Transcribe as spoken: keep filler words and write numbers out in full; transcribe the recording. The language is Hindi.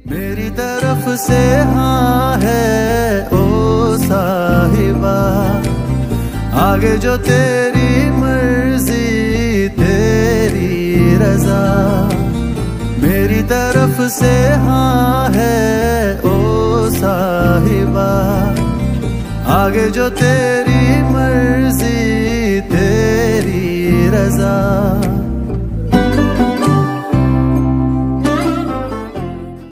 मेरी तरफ से हाँ है ओ साहिबा, आगे जो तेरी मर्जी तेरी रजा। मेरी तरफ से हाँ है ओ साहिबा, आगे जो तेरी मर्जी तेरी रजा।